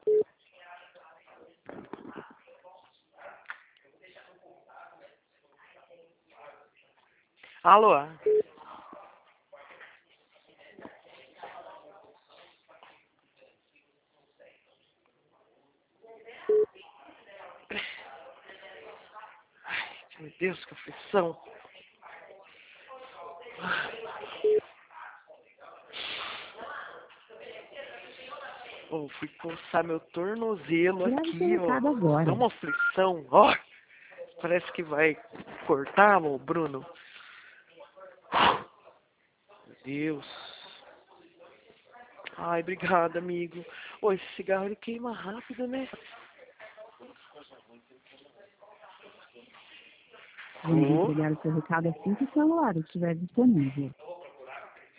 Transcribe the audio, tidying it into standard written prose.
Alô? Ai, meu Deus, que aflição. Oh, fui coçar meu tornozelo aqui, ó. Dá uma aflição, ó. Parece que vai cortar, ô Bruno. Meu Deus. Ai, obrigado, amigo. Ô, esse cigarro ele queima rápido, né? Vamos entregar o seu recado assim que o celular estiver disponível.